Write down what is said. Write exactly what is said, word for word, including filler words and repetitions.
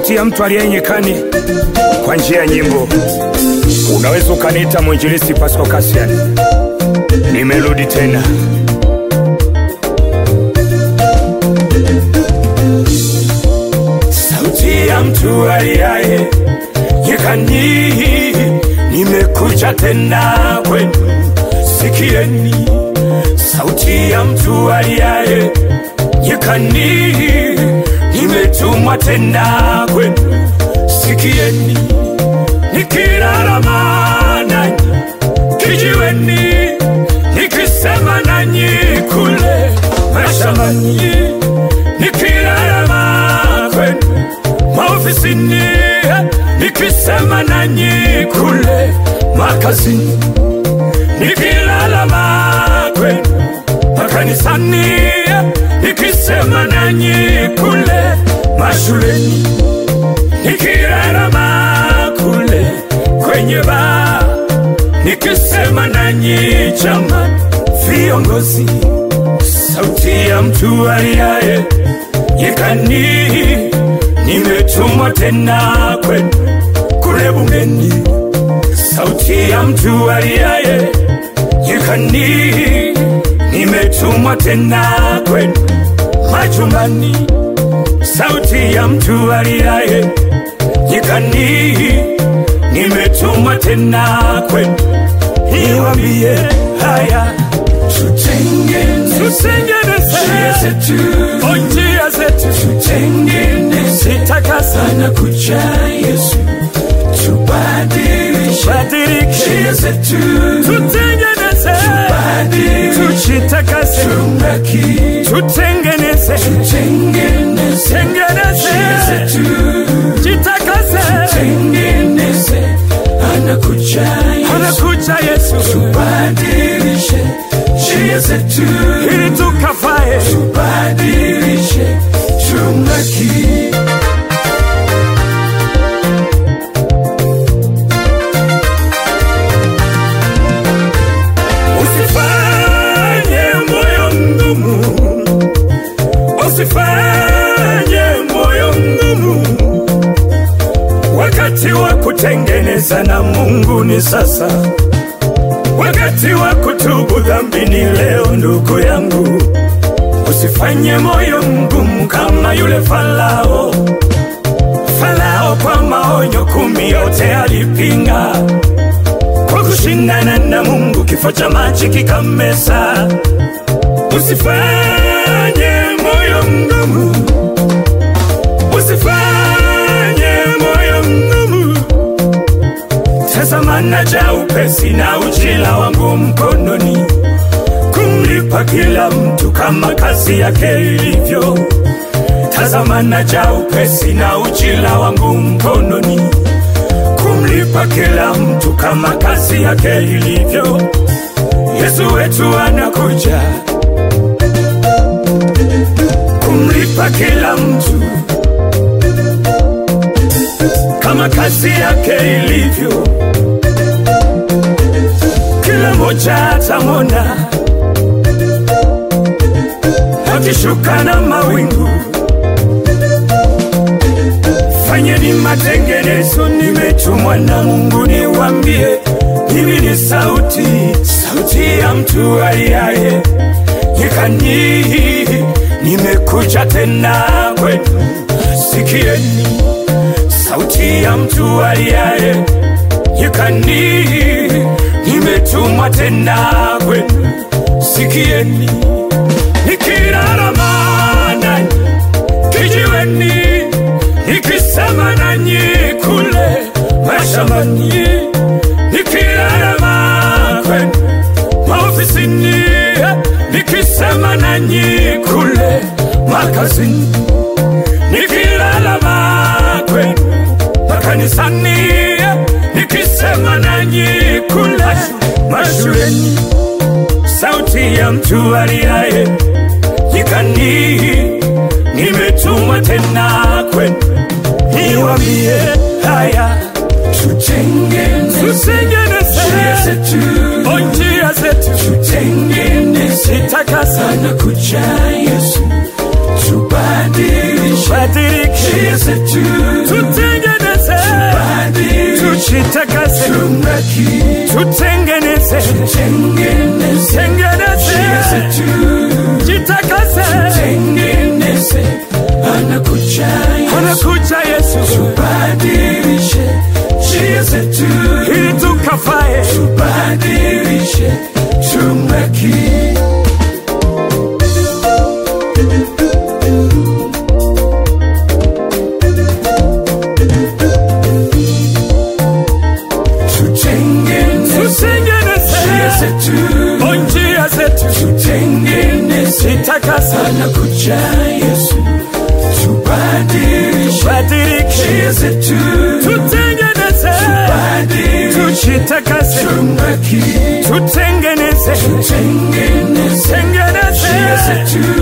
sauti ya mtu aliye nyikani kwa njia ya nyimbo. Unaweza ukaniita mwinjilisti Pascal Cassian. Nimerudi tena. Sauti ya mtu aliye nyikani, nimekuja tena kwenu, sikieni. Sauti ya mtu aliye nyikani, nimetumwa tena kwenu, sikieni. Nikilala nanyi kijiweni, nikisema nanyi kule mashambani. Nikilala kwenu maofisini, nikisema nanyi kule makazini. Nikilala kwenu makanisani, nikisema nanyi kule mashuleni. Nikilala kule kwenye baa, nikisema nanyi chama viongozi. Sauti ya mtu aliye nyikani, nimetumwa tena kwenu kule bungeni. Sauti ya mtu aliye nyikani, nimetumwa tena kwenu majumbani. Sauti ya mtu aliye nyikani, nimetumwa tena kwenu, niwaambie haya. Tutengeneze njia zetu, njia zetu tutengeneze, takasa na kuja Yesu. Tubadilike njia zetu, tutengeneze, tujitakase, tutengeneze, tutengeneze njia zetu, jitakase, tutengeneze. Anakuja Yesu, anakuja Yesu. Tubadilishe njia zetu ili tukafae, tubadilishe tumlaki. Usifanye moyo mgumu, usifanye moyo mgumu. Wakati wa kutengeneza na Mungu ni sasa. Wakati wa kutubu dhambi ni leo, ndugu yangu. Usifanye moyo mgumu kama yule Farao. Farao kwa maonyo kumi yote alipinga. Kwa kushindana na Mungu kifo cha maji kikamesa. Usifanye moyo mgumu, usifanye moyo mgumu. Tazama naja upesi na ujira wangu mkononi, kumlipa kila mtu kama kazi yake ilivyo. Tazama naja upesi na ujira wangu mkononi, kumlipa kila mtu kama kazi yake ilivyo. Yesu wetu anakuja kumlipa kila mtu kama kazi yake ilivyo. Kila moja atamona akishuka na mawingu. Fanyeni matengenezo, nimetumwa na Mungu niwaambie. Mimi ni sauti, sauti ya mtu aliye nyikani, nimekuja tena kwenu, sikieni. Sauti ya mtu aliye nyikani, nimetumwa tena kwenu, sikieni. Nikilala nanyi kijiweni, nikisema nanyi kule mashambani. Nikilala kwenu maofisini, nikisema nanyi kule makazini. Nikilala kwenu makanisani, nikisema nanyi kule mashuleni. Sauti ya mtu aliye nyikani, nimetumwa tena kwenu, niwaambie haya. Tutengeneze njia zetu, njia zetu tutengeneze, takasa na kuja Yesu. Tubadilike njia zetu, tutengeneze, tujitakase, tutengeneze, tutengeneze, jitakase, tutengeneze. Anakuja Yesu, anakuja Yesu, tubadilishe njia zetu, ili tukafae, tubadilishe, tumlaki. Njia zetu, tutengeneze, jitakase. Anakuja Yesu, tubadilishe njia zetu, tutengeneze, tujitakase, tutengeneze, tutengeneze njia zetu.